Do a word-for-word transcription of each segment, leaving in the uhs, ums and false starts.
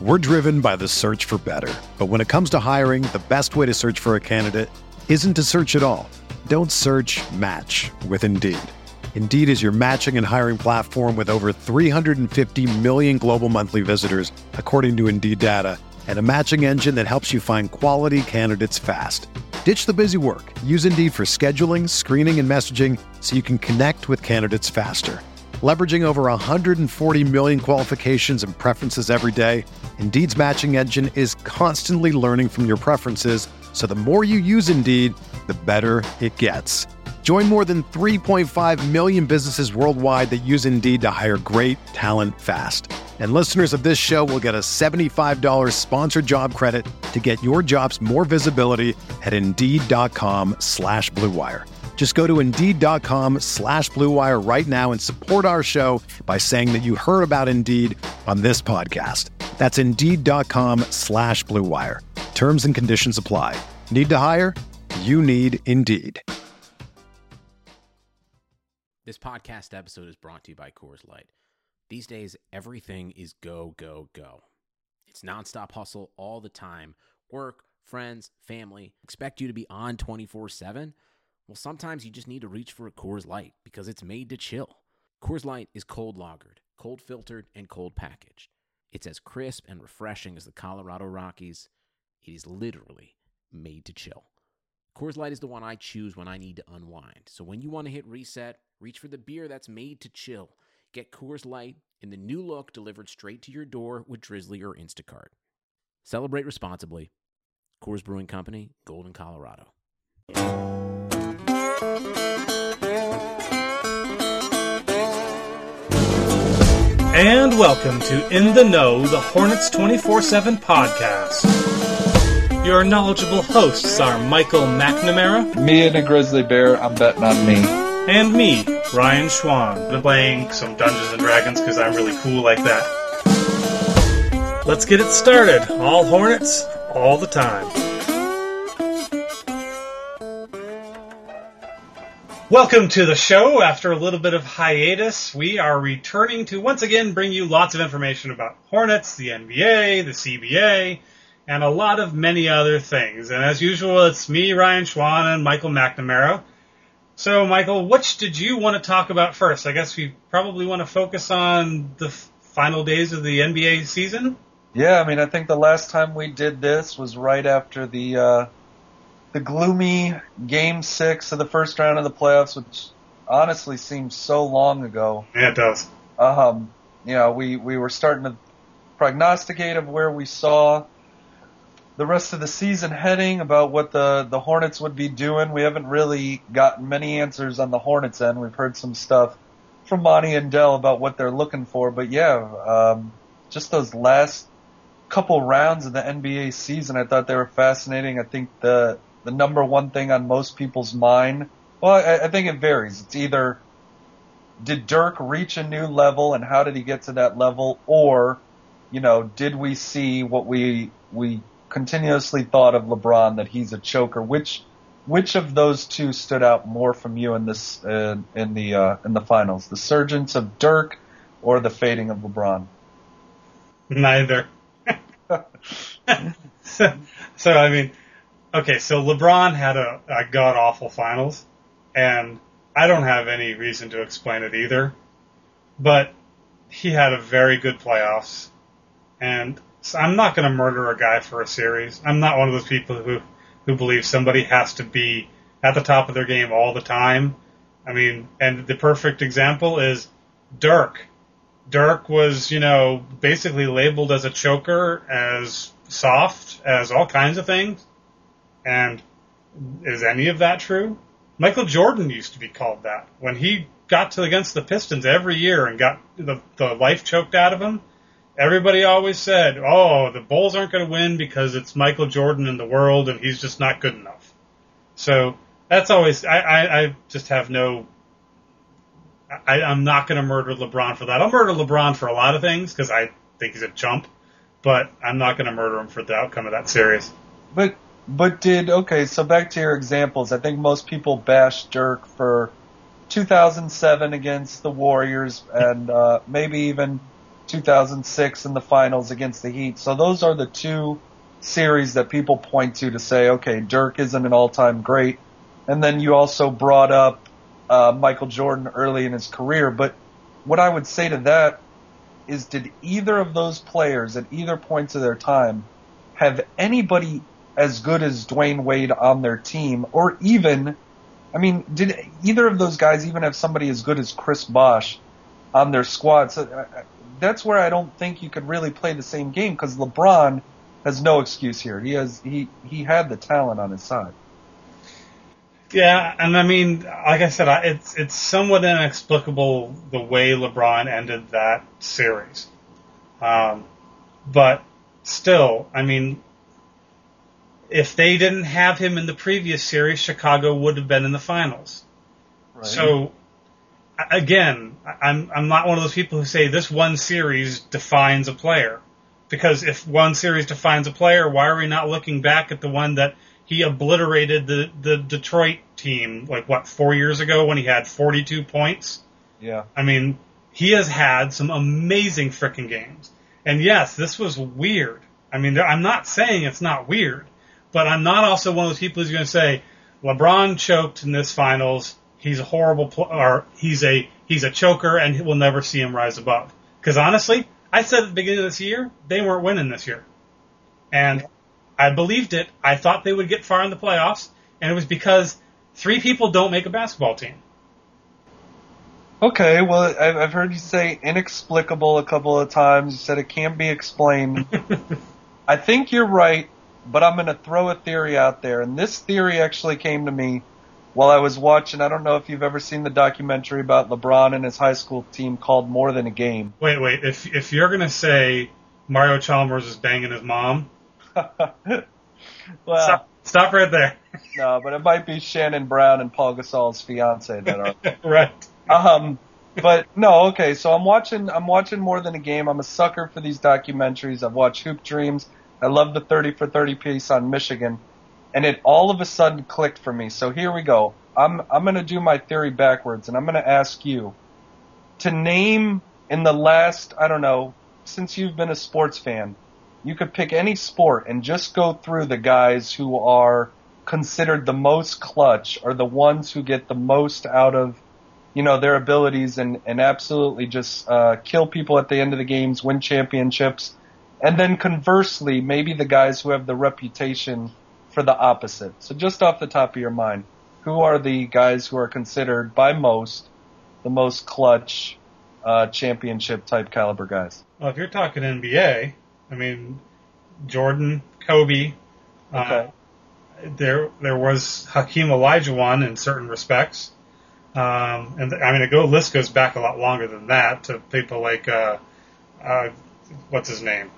We're driven by the search for better. But when it comes to hiring, the best way to search for a candidate isn't to search at all. Don't search, match with Indeed. Indeed is your matching and hiring platform with over three hundred fifty million global monthly visitors, according to Indeed data, and a matching engine that helps you find quality candidates fast. Ditch the busy work. Use Indeed for scheduling, screening, and messaging so you can connect with candidates faster. Leveraging over one hundred forty million qualifications and preferences every day, Indeed's matching engine is constantly learning from your preferences, so the more you use Indeed, the better it gets. Join more than three point five million businesses worldwide that use Indeed to hire great talent fast. And listeners of this show will get a seventy-five dollars sponsored job credit to get your jobs more visibility at Indeed.com slash Blue Wire. Just go to Indeed.com slash Blue Wire right now and support our show by saying that you heard about Indeed on this podcast. That's Indeed.com slash Blue Wire. Terms and conditions apply. Need to hire? You need Indeed. This podcast episode is brought to you by Coors Light. These days, everything is go, go, go. It's nonstop hustle all the time. Work, friends, family, expect you to be on twenty-four seven. Well, sometimes you just need to reach for a Coors Light because it's made to chill. Coors Light is cold lagered, cold filtered, and cold packaged. It's as crisp and refreshing as the Colorado Rockies. It is literally made to chill. Coors Light is the one I choose when I need to unwind. So when you want to hit reset, reach for the beer that's made to chill. Get Coors Light in the new look delivered straight to your door with Drizzly or Instacart. Celebrate responsibly. Coors Brewing Company, Golden, Colorado. And welcome to In the Know, the Hornets twenty-four seven podcast. Your knowledgeable hosts are Michael McNamara. Me and a grizzly bear, I'm betting on me. And me, Ryan Schwan. Been playing some Dungeons and Dragons because I'm really cool like that. Let's get it started. All Hornets, all the time. Welcome to the show. After a little bit of hiatus, we are returning to once again bring you lots of information about Hornets, the N B A, the C B A, and a lot of many other things. And as usual, it's me, Ryan Schwan, and Michael McNamara. So, Michael, which did you want to talk about first? I guess we probably want to focus on the f- final days of the N B A season. Yeah, I mean, I think the last time we did this was right after the uh, the gloomy Game Six of the first round of the playoffs, which honestly seems so long ago. Yeah, it does. Um, you know, we, we were starting to prognosticate of where we saw the rest of the season heading, about what the, the Hornets would be doing. We haven't really gotten many answers on the Hornets end. We've heard some stuff from Monty and Dell about what they're looking for. But yeah, um, just those last couple rounds of the N B A season, I thought they were fascinating. I think the the number one thing on most people's mind, well, I, I think it varies. It's either, did Dirk reach a new level and how did he get to that level? Or, you know, did we see what we we continuously thought of LeBron, that he's a choker? Which which of those two stood out more from you in this uh, in the uh, in the finals? The surgence of Dirk or the fading of LeBron? Neither. so, so I mean, okay, so LeBron had a, a god awful finals, and I don't have any reason to explain it either. But he had a very good playoffs, and so I'm not going to murder a guy for a series. I'm not one of those people who, who believe somebody has to be at the top of their game all the time. I mean, and the perfect example is Dirk. Dirk was, you know, basically labeled as a choker, as soft, as all kinds of things. And is any of that true? Michael Jordan used to be called that. When he got to against the Pistons every year and got the, the life choked out of him, everybody always said, oh, the Bulls aren't going to win because it's Michael Jordan in the world and he's just not good enough. So that's always, I, I, I just have no, I, I'm not going to murder LeBron for that. I'll murder LeBron for a lot of things because I think he's a chump, but I'm not going to murder him for the outcome of that series. But, but did, okay, so back to your examples. I think most people bash Dirk for two thousand seven against the Warriors and uh, maybe even two thousand six in the finals against the Heat. So those are the two series that people point to to say, okay, Dirk isn't an all-time great. And then you also brought up uh, Michael Jordan early in his career. But what I would say to that is, did either of those players at either point of their time have anybody as good as Dwayne Wade on their team? Or even, I mean, did either of those guys even have somebody as good as Chris Bosh on their squad? So uh, that's where I don't think you could really play the same game, because LeBron has no excuse here. He has he he had the talent on his side. Yeah, and I mean, like I said, I, it's it's somewhat inexplicable the way LeBron ended that series. Um, but still, I mean, if they didn't have him in the previous series, Chicago would have been in the finals. Right. So, again, I'm I'm not one of those people who say this one series defines a player. Because if one series defines a player, why are we not looking back at the one that he obliterated the, the Detroit team, like, what, four years ago when he had forty-two points? Yeah. I mean, he has had some amazing frickin' games. And yes, this was weird. I mean, I'm not saying it's not weird, but I'm not also one of those people who's going to say, LeBron choked in this finals, he's a horrible, pl- or he's a, he's a choker and we'll never see him rise above. Because honestly, I said at the beginning of this year, they weren't winning this year. And I believed it. I thought they would get far in the playoffs, and it was because three people don't make a basketball team. Okay, well, I've heard you say inexplicable a couple of times. You said it can't be explained. I think you're right, but I'm going to throw a theory out there. And this theory actually came to me while I was watching. I don't know if you've ever seen the documentary about LeBron and his high school team called More Than a Game. Wait, wait. If if you're going to say Mario Chalmers is banging his mom, well, stop, stop right there. No, but it might be Shannon Brown and Paul Gasol's fiance that are right. Um, but no, okay. So I'm watching. I'm watching More Than a Game. I'm a sucker for these documentaries. I've watched Hoop Dreams. I love the thirty for thirty piece on Michigan. And it all of a sudden clicked for me. So here we go. I'm I'm going to do my theory backwards, and I'm going to ask you to name in the last, I don't know, since you've been a sports fan, you could pick any sport and just go through the guys who are considered the most clutch or the ones who get the most out of, you know, their abilities and, and absolutely just uh, kill people at the end of the games, win championships. And then conversely, maybe the guys who have the reputation for the opposite. So just off the top of your mind, who are the guys who are considered by most the most clutch uh, championship type caliber guys? Well, if you're talking N B A, I mean, Jordan, Kobe, okay. uh, there there was Hakeem Olajuwon in certain respects. Um, and I mean, the go list goes back a lot longer than that to people like, uh, uh, what's his name?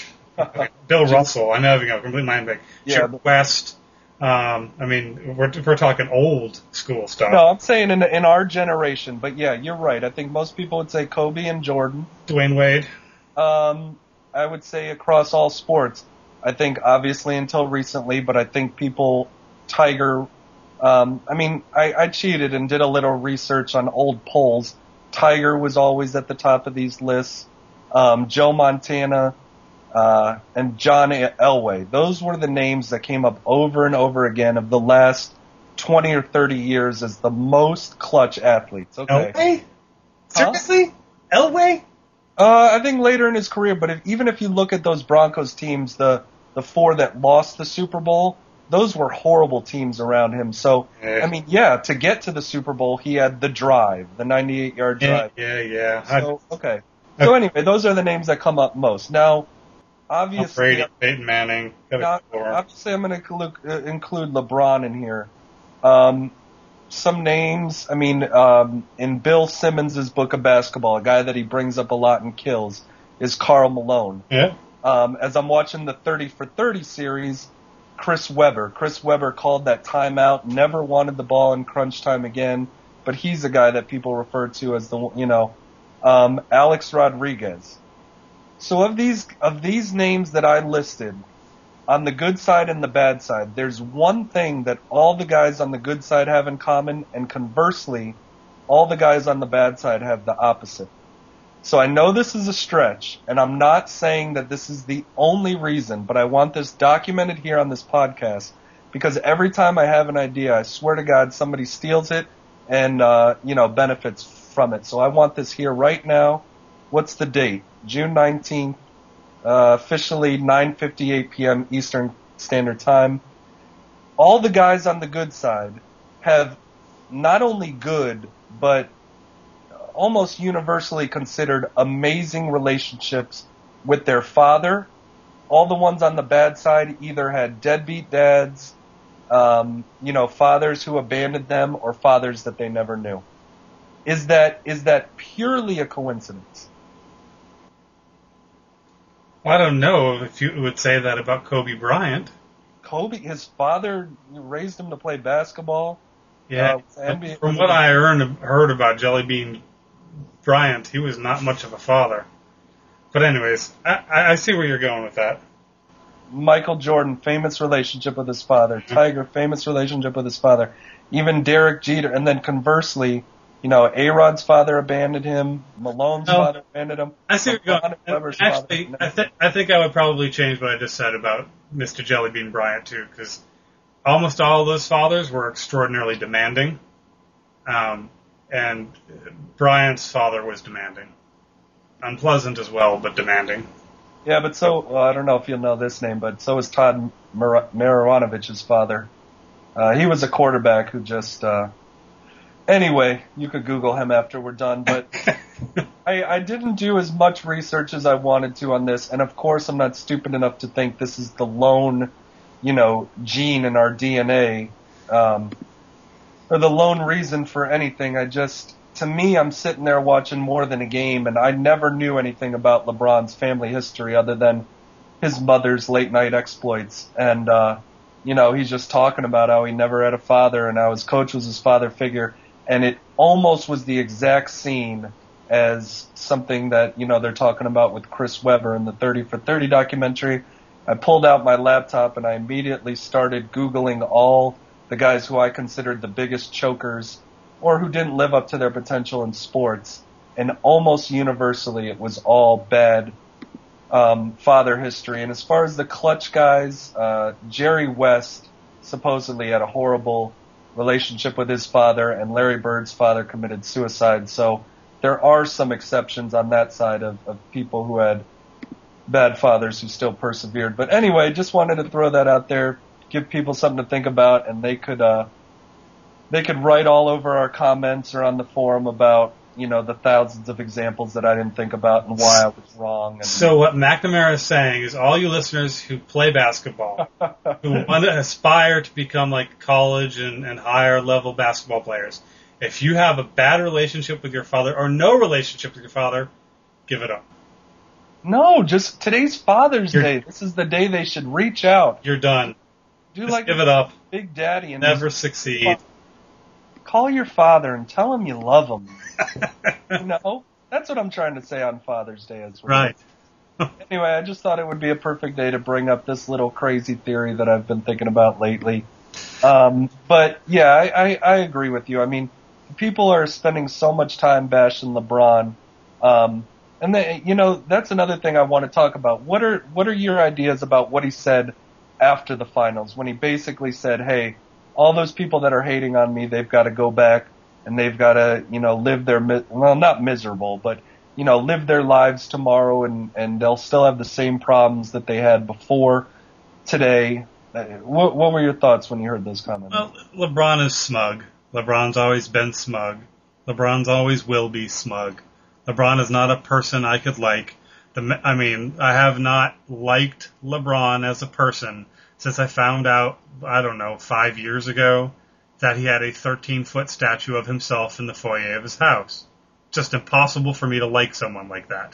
Bill Russell. I'm having a complete mind blank. Yeah, Chip West. Um, I mean, we're we're talking old school stuff. No, I'm saying in in our generation, but yeah, you're right. I think most people would say Kobe and Jordan. Dwayne Wade. Um, I would say across all sports. I think obviously until recently, but I think people, Tiger. Um, I mean, I, I cheated and did a little research on old polls. Tiger was always at the top of these lists. Um, Joe Montana. Uh, and John Elway. Those were the names that came up over and over again of the last twenty or thirty years as the most clutch athletes. Okay. Elway? Huh? Seriously? Elway? Uh, I think later in his career, but if, even if you look at those Broncos teams, the, the four that lost the Super Bowl, those were horrible teams around him. So, yeah. I mean, yeah, to get to the Super Bowl, he had the drive, the ninety-eight yard drive. Yeah, yeah, yeah. So, okay. So anyway, those are the names that come up most. Now, obviously, Brady, Peyton Manning. Now, obviously, I'm going to include LeBron in here. Um, some names, I mean, um, in Bill Simmons' book of basketball, a guy that he brings up a lot and kills is Karl Malone. Yeah. Um, as I'm watching the thirty for thirty series, Chris Webber. Chris Webber called that timeout, never wanted the ball in crunch time again, but he's a guy that people refer to as the, you know, um, Alex Rodriguez. So of these of these names that I listed, on the good side and the bad side, there's one thing that all the guys on the good side have in common, and conversely, all the guys on the bad side have the opposite. So I know this is a stretch, and I'm not saying that this is the only reason, but I want this documented here on this podcast, because every time I have an idea, I swear to God, somebody steals it and, uh, you know, benefits from it. So I want this here right now. What's the date? June nineteenth, uh, officially nine fifty-eight p.m. Eastern Standard Time. All the guys on the good side have not only good, but almost universally considered amazing relationships with their father. All the ones on the bad side either had deadbeat dads, um, you know, fathers who abandoned them, or fathers that they never knew. Is that is that purely a coincidence? Well, I don't know if you would say that about Kobe Bryant. Kobe, his father raised him to play basketball. Yeah, uh, N B A from what I heard, heard about Jelly Bean Bryant, he was not much of a father. But anyways, I, I see where you're going with that. Michael Jordan, famous relationship with his father. Tiger, famous relationship with his father. Even Derek Jeter. And then conversely, you know, A-Rod's father abandoned him. Malone's oh, father abandoned him. I see where you're going. Actually, I, th- I think I would probably change what I just said about Mister Jelly Bean Bryant, too, because almost all of those fathers were extraordinarily demanding. Um, and Bryant's father was demanding. Unpleasant as well, but demanding. Yeah, but so, well, I don't know if you'll know this name, but so is Todd Mar- Marianovich's father. Uh, he was a quarterback who just, uh, anyway, you could Google him after we're done, but I, I didn't do as much research as I wanted to on this, and of course I'm not stupid enough to think this is the lone, you know, gene in our D N A, um, or the lone reason for anything. I just, to me, I'm sitting there watching more than a game, and I never knew anything about LeBron's family history other than his mother's late night exploits. And, uh, you know, he's just talking about how he never had a father and how his coach was his father figure. And it almost was the exact scene as something that, you know, they're talking about with Chris Webber in the thirty for thirty documentary. I pulled out my laptop and I immediately started Googling all the guys who I considered the biggest chokers or who didn't live up to their potential in sports. And almost universally, it was all bad um, father history. And as far as the clutch guys, uh, Jerry West supposedly had a horrible relationship with his father, and Larry Bird's father committed suicide. So there are some exceptions on that side of, of people who had bad fathers who still persevered. But anyway, just wanted to throw that out there, give people something to think about, and they could uh, they could write all over our comments or on the forum about, you know, the thousands of examples that I didn't think about and why I was wrong. And so what McNamara is saying is all you listeners who play basketball, who want to aspire to become like college and, and higher level basketball players, if you have a bad relationship with your father or no relationship with your father, give it up. No, just today's Father's You're, Day. This is the day they should reach out. You're done. Do just like give it up. Big Daddy and never succeed. Call your father and tell him you love him. You know, that's what I'm trying to say on Father's Day as well. Right. Anyway, I just thought it would be a perfect day to bring up this little crazy theory that I've been thinking about lately. Um, but yeah, I, I, I agree with you. I mean, people are spending so much time bashing LeBron. Um, and they, you know, that's another thing I want to talk about. What are, what are your ideas about what he said after the finals when he basically said, hey, all those people that are hating on me, they've got to go back and they've got to, you know, live their, well, not miserable, but, you know, live their lives tomorrow and, and they'll still have the same problems that they had before today. What, what were your thoughts when you heard those comments? Well, LeBron is smug. LeBron's always been smug. LeBron's always will be smug. LeBron is not a person I could like. The, I mean, I have not liked LeBron as a person since I found out, I don't know, five years ago, that he had a thirteen-foot statue of himself in the foyer of his house. Just impossible for me to like someone like that.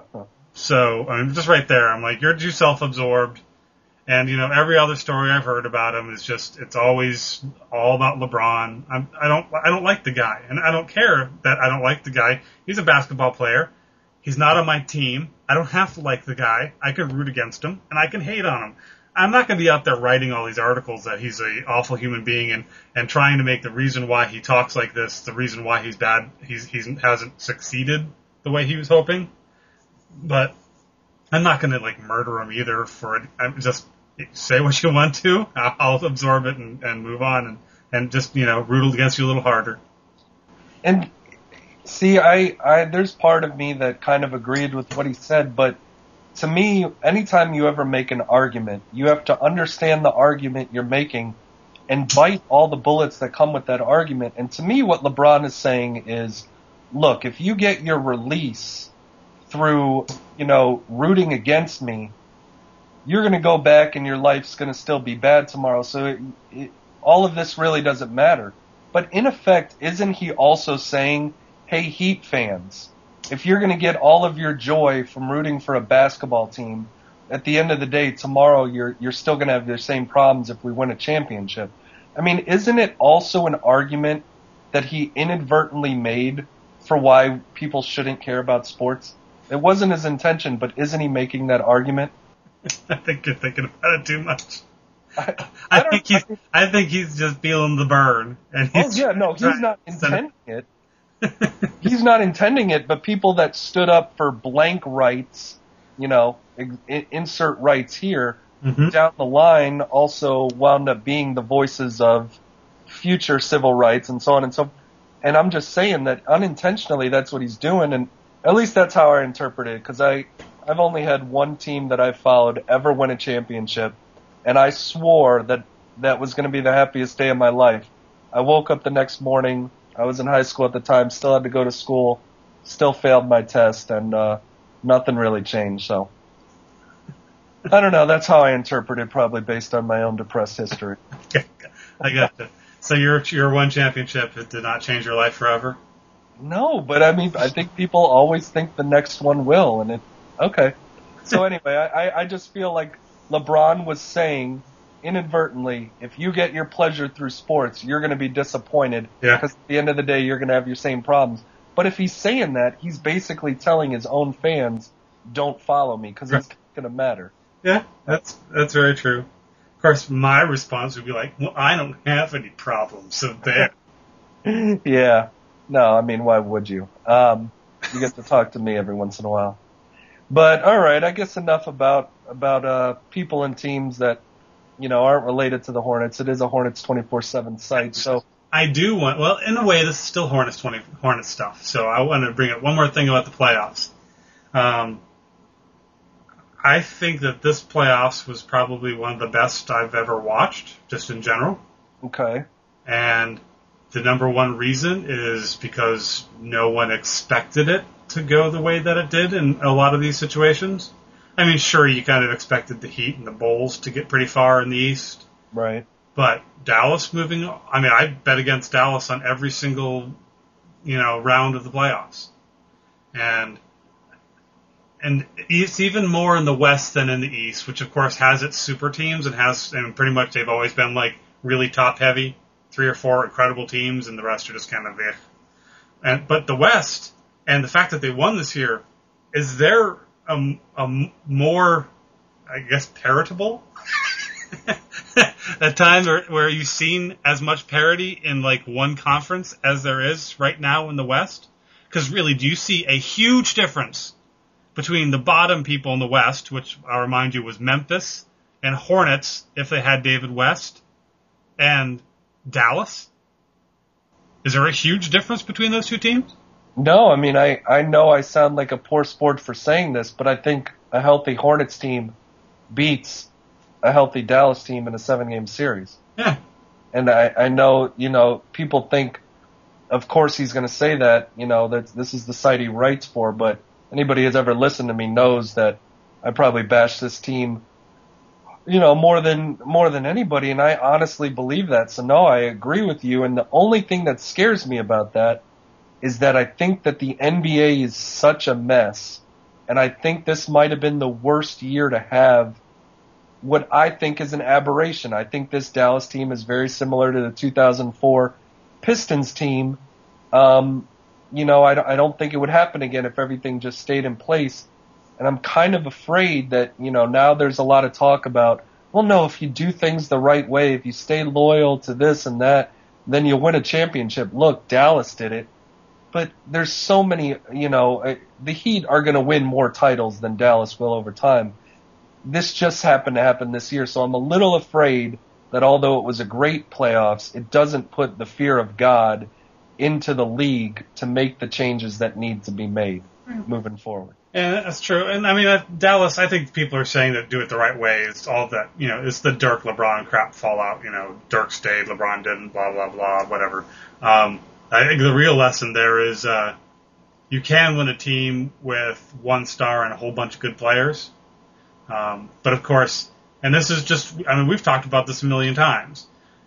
So, I mean, just right there, I'm like, you're too self-absorbed. And, you know, every other story I've heard about him is just, it's always all about LeBron. I'm, I don't, I don't like the guy. And I don't care that I don't like the guy. He's a basketball player. He's not on my team. I don't have to like the guy. I can root against him, and I can hate on him. I'm not going to be out there writing all these articles that he's an awful human being and, and trying to make the reason why he talks like this, the reason why he's bad, he's, he's hasn't succeeded the way he was hoping. But I'm not going to like murder him either for it. I'm just say what you want to. I'll absorb it and, and move on and, and just, you know, root against you a little harder. And see, I, I, there's part of me that kind of agreed with what he said, but to me, anytime you ever make an argument, you have to understand the argument you're making and bite all the bullets that come with that argument. And to me, what LeBron is saying is, look, if you get your release through, you know, rooting against me, you're going to go back and your life's going to still be bad tomorrow. So it, it, all of this really doesn't matter. But in effect, isn't he also saying, hey, Heat fans, if you're going to get all of your joy from rooting for a basketball team, at the end of the day, tomorrow you're you're still going to have the same problems if we win a championship. I mean, isn't it also an argument that he inadvertently made for why people shouldn't care about sports? It wasn't his intention, but isn't he making that argument? I think you're thinking about it too much. I, I, I, think he's. I think he's just feeling the burn. And Oh he's yeah, no, he's not intending it. He's not intending it, but people that stood up for blank rights, you know, in, insert rights here, mm-hmm. down the line also wound up being the voices of future civil rights and so on and so forth. And I'm just saying that unintentionally that's what he's doing, and at least that's how I interpret it, because I, I've only had one team that I've followed ever win a championship, and I swore that that was going to be the happiest day of my life. I woke up the next morning, I was in high school at the time, still had to go to school, still failed my test, and uh, nothing really changed. So I don't know. That's how I interpret it, probably based on my own depressed history. I got you. So your your one championship did not change your life forever? No, but I mean, I think people always think the next one will, and it okay. So anyway, I, I just feel like LeBron was saying inadvertently, if you get your pleasure through sports, you're going to be disappointed yeah. because at the end of the day, you're going to have your same problems. But if he's saying that, he's basically telling his own fans, don't follow me because it's going to matter. Yeah, that's that's very true. Of course, my response would be like, well, I don't have any problems, so there. Yeah. No, I mean, why would you? Um, you get to talk to me every once in a while. But, all right, I guess enough about about uh, people and teams that, you know, aren't related to the Hornets. It is a Hornets twenty-four seven site, so... I do want... Well, in a way, this is still Hornets twenty Hornets stuff, so I want to bring up one more thing about the playoffs. Um, I think that this playoffs was probably one of the best I've ever watched, just in general. Okay. And the number one reason is because no one expected it to go the way that it did in a lot of these situations. I mean, sure, you kind of expected the Heat and the Bulls to get pretty far in the East. Right. But Dallas moving, I mean, I bet against Dallas on every single, you know, round of the playoffs. And and it's even more in the West than in the East, which of course has its super teams and has, and pretty much they've always been like really top heavy, three or four incredible teams, and the rest are just kind of eh. And but the West, and the fact that they won this year, is there a, a more, I guess, paritable? A time where, where you've seen as much parity in like one conference as there is right now in the West? Because really, do you see a huge difference between the bottom people in the West, which I'll remind you was Memphis, and Hornets, if they had David West, and Dallas? Is there a huge difference between those two teams? No, I mean, I, I know I sound like a poor sport for saying this, but I think a healthy Hornets team beats a healthy Dallas team in a seven-game series. Yeah. And I, I know, you know, people think, of course he's going to say that, you know, that this is the site he writes for, but anybody who's ever listened to me knows that I probably bash this team, you know, more than more than anybody, and I honestly believe that. So, no, I agree with you, and the only thing that scares me about that is that I think that the N B A is such a mess, and I think this might have been the worst year to have what I think is an aberration. I think this Dallas team is very similar to the two thousand four Pistons team. Um, you know, I, I don't think it would happen again if everything just stayed in place. And I'm kind of afraid that, you know, now there's a lot of talk about, well, no, if you do things the right way, if you stay loyal to this and that, then you'll win a championship. Look, Dallas did it. but there's so many, you know, the Heat are going to win more titles than Dallas will over time. This just happened to happen this year, so I'm a little afraid that although it was a great playoffs, it doesn't put the fear of God into the league to make the changes that need to be made moving forward. Yeah, that's true. And I mean, uh, Dallas, I think people are saying that do it the right way. It's all that, you know, it's the Dirk LeBron crap fallout. You know, Dirk stayed, LeBron didn't, blah, blah, blah, whatever. Um, I think the real lesson there is uh, you can win a team with one star and a whole bunch of good players. Um, but of course, and this is just, I mean, we've talked about this a million times.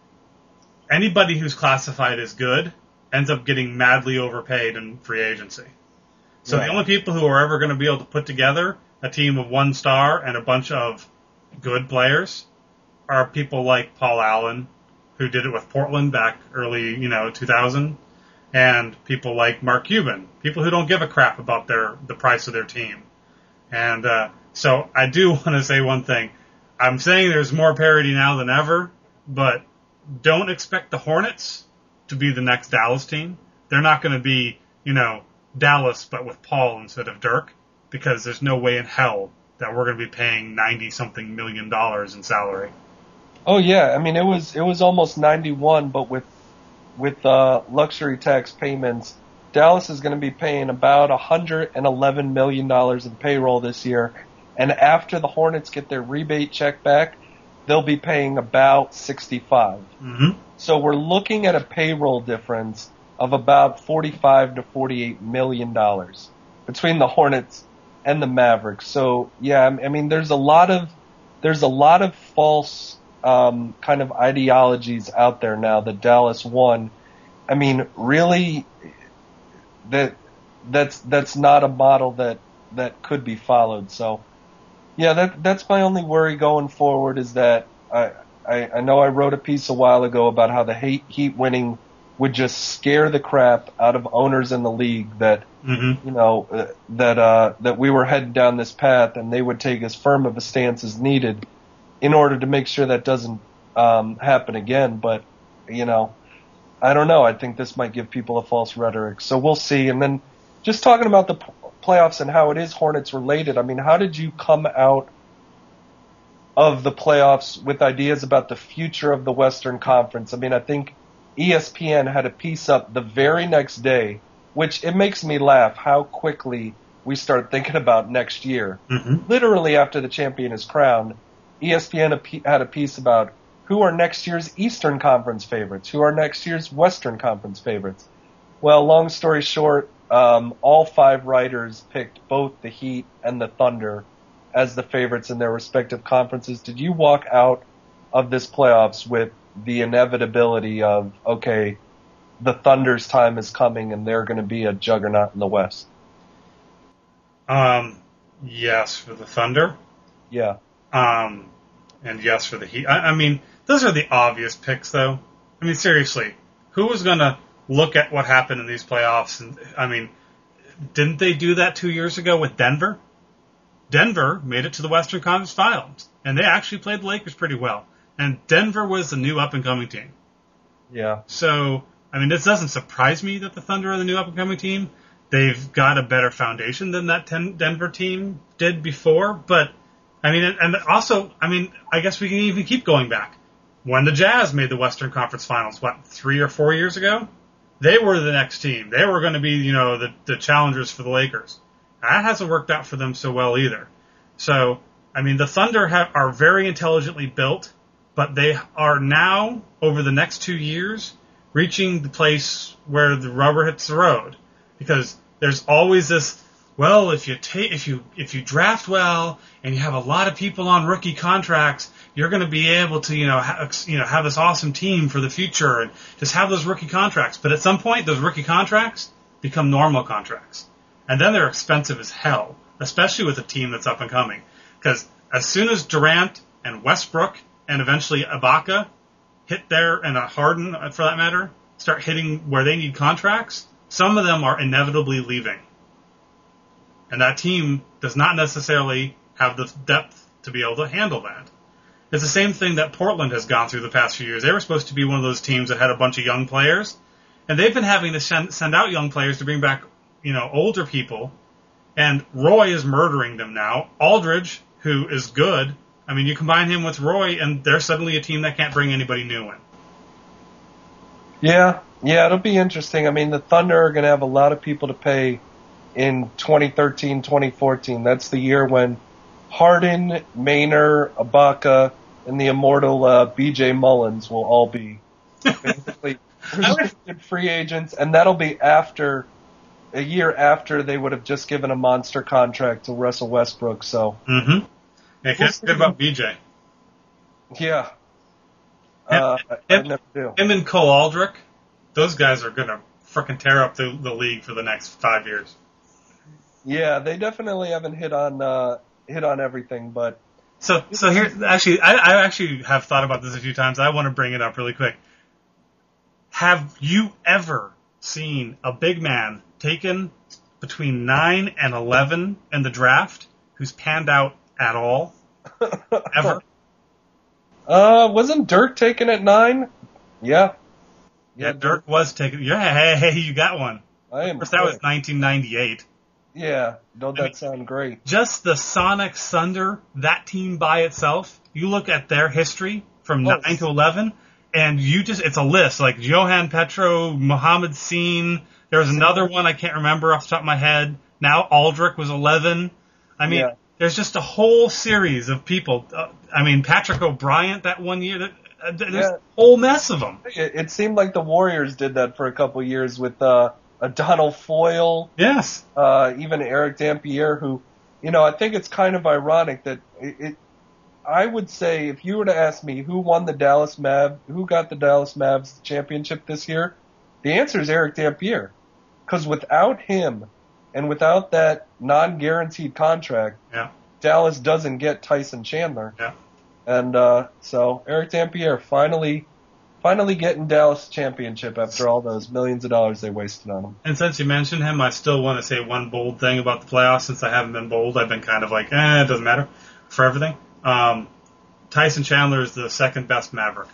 Anybody who's classified as good ends up getting madly overpaid in free agency. So Right. the only people who are ever going to be able to put together a team of one star and a bunch of good players are people like Paul Allen, who did it with Portland back early, you know, two thousand, and people like Mark Cuban, people who don't give a crap about their the price of their team. And uh, so I do want to say one thing. I'm saying there's more parity now than ever, but don't expect the Hornets to be the next Dallas team. They're not going to be, you know, Dallas, but with Paul instead of Dirk, because there's no way in hell that we're going to be paying ninety something million dollars in salary. Oh yeah, I mean it was it was almost ninety-one, but with with uh, luxury tax payments, Dallas is going to be paying about one hundred eleven million dollars in payroll this year, and after the Hornets get their rebate check back, they'll be paying about sixty-five. Mm-hmm. So we're looking at a payroll difference of about forty-five to forty-eight million dollars between the Hornets and the Mavericks. So yeah, I mean, there's a lot of there's a lot of false um, kind of ideologies out there now that Dallas won. I mean, really, that that's that's not a model that that could be followed. So yeah, that that's my only worry going forward is that I I, I know I wrote a piece a while ago about how the Heat, Heat winning would just scare the crap out of owners in the league that, Mm-hmm. you know, uh, that, uh, that we were heading down this path and they would take as firm of a stance as needed in order to make sure that doesn't, um, happen again. But, you know, I don't know. I think this might give people a false rhetoric. So we'll see. And then just talking about the p- playoffs and how it is Hornets related. I mean, how did you come out of the playoffs with ideas about the future of the Western Conference? I mean, I think E S P N had a piece up the very next day, which it makes me laugh how quickly we start thinking about next year. Mm-hmm. Literally after the champion is crowned, E S P N had a piece about who are next year's Eastern Conference favorites, who are next year's Western Conference favorites. Well, long story short, um, all five writers picked both the Heat and the Thunder as the favorites in their respective conferences. Did you walk out of this playoffs with the inevitability of, okay, the Thunder's time is coming and they're going to be a juggernaut in the West? Um, yes, for the Thunder. Yeah. Um, and yes for the Heat. I, I mean, those are the obvious picks, though. I mean, seriously, who was going to look at what happened in these playoffs? And I mean, didn't they do that two years ago with Denver? Denver made it to the Western Conference Finals, and they actually played the Lakers pretty well. And Denver was the new up-and-coming team. Yeah. So, I mean, this doesn't surprise me that the Thunder are the new up-and-coming team. They've got a better foundation than that ten Denver team did before. But, I mean, and also, I mean, I guess we can even keep going back. When the Jazz made the Western Conference Finals, what, three or four years ago? They were the next team. They were going to be, you know, the, the challengers for the Lakers. That hasn't worked out for them so well either. So, I mean, the Thunder have, are very intelligently built, but they are now, over the next two years, reaching the place where the rubber hits the road. Because there's always this, well, if you take, if you if you draft well and you have a lot of people on rookie contracts, you're going to be able to, you know, ha- you know, have this awesome team for the future and just have those rookie contracts. But at some point, those rookie contracts become normal contracts, and then they're expensive as hell, especially with a team that's up and coming. Because as soon as Durant and Westbrook and eventually Ibaka hit their, and Harden for that matter, start hitting where they need contracts, some of them are inevitably leaving. And that team does not necessarily have the depth to be able to handle that. It's the same thing that Portland has gone through the past few years. They were supposed to be one of those teams that had a bunch of young players, And they've been having to send, send out young players to bring back, you know, older people. And Roy is murdering them now. Aldridge, who is good, I mean, you combine him with Roy, and they're suddenly a team that can't bring anybody new in. Yeah, yeah, it'll be interesting. I mean, the Thunder are going to have a lot of people to pay in twenty thirteen, twenty fourteen. That's the year when Harden, Maynard, Ibaka, and the immortal uh, B J Mullins will all be basically free agents, and that'll be after a year after they would have just given a monster contract to Russell Westbrook. So, mm-hmm. Yeah, we'll good about B J. Yeah, uh, him, I, I never do. Him and Cole Aldrich, those guys are gonna frickin' tear up the, the league for the next five years. Yeah, they definitely haven't hit on uh, hit on everything, but. So, so here, actually, I, I actually have thought about this a few times. I want to bring it up really quick. Have you ever seen a big man taken between nine and eleven in the draft who's panned out at all? Ever? Uh, wasn't Dirk taken at nine? Yeah. Yeah, Dirk was taken. Yeah, hey, hey, you got one. I am. Of course, that was nineteen ninety-eight. Yeah, don't that I mean, sound great? Just the Sonics Thunder, that team by itself, you look at their history from oh. nine to eleven, and you just, it's a list, like Johan Petro, Mohammed Seen, there was another one I can't remember off the top of my head. Now Aldrich was eleven. I mean, yeah. There's just a whole series of people. Uh, I mean, Patrick O'Brien that one year, uh, there's yeah. a whole mess of them. It, it seemed like the Warriors did that for a couple years with, uh, a Donald Foyle. Yes. Uh, even Eric Dampier, who, you know, I think it's kind of ironic that it, it, I would say if you were to ask me who won the Dallas Mavs, who got the Dallas Mavs championship this year, the answer is Eric Dampier. Because without him and without that non-guaranteed contract, yeah. Dallas doesn't get Tyson Chandler. Yeah. And, uh, so Eric Dampier finally, Finally getting Dallas championship after all those millions of dollars they wasted on him. And since you mentioned him, I still want to say one bold thing about the playoffs. Since I haven't been bold, I've been kind of like, eh, it doesn't matter for everything. Um, Tyson Chandler is the second best Maverick.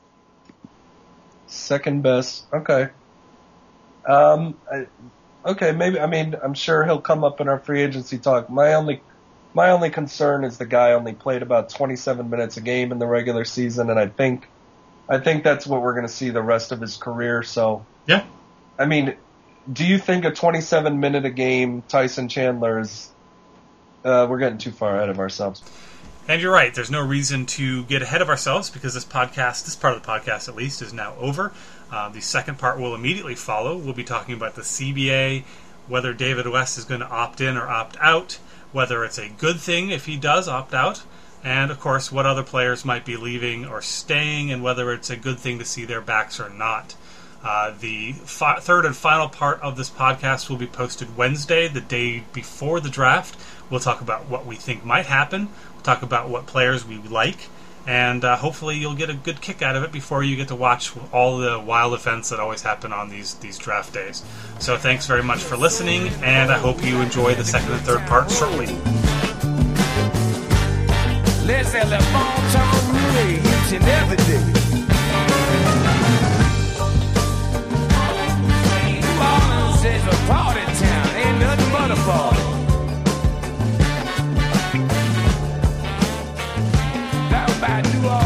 Second best. Okay. Um, I, okay, maybe, I mean, I'm sure he'll come up in our free agency talk. My only, my only concern is the guy only played about twenty-seven minutes a game in the regular season, and I think I think that's what we're going to see the rest of his career. So, yeah. I mean, do you think a twenty-seven minute a game Tyson Chandler is, uh, we're getting too far ahead of ourselves. And you're right. There's no reason to get ahead of ourselves because this podcast, this part of the podcast at least, is now over. Uh, the second part will immediately follow. We'll be talking about the C B A, whether David West is going to opt in or opt out, whether it's a good thing if he does opt out, and, of course, what other players might be leaving or staying, and whether it's a good thing to see their backs or not. Uh, the fi- third and final part of this podcast will be posted Wednesday, the day before the draft. We'll talk about what we think might happen. We'll talk about what players we like. And uh, hopefully you'll get a good kick out of it before you get to watch all the wild events that always happen on these, these draft days. So thanks very much for listening, and I hope you enjoy the second and third part shortly. Let's have that long-term relay each and every day. New Orleans is a party town, ain't nothing but a party. Down by New Orleans.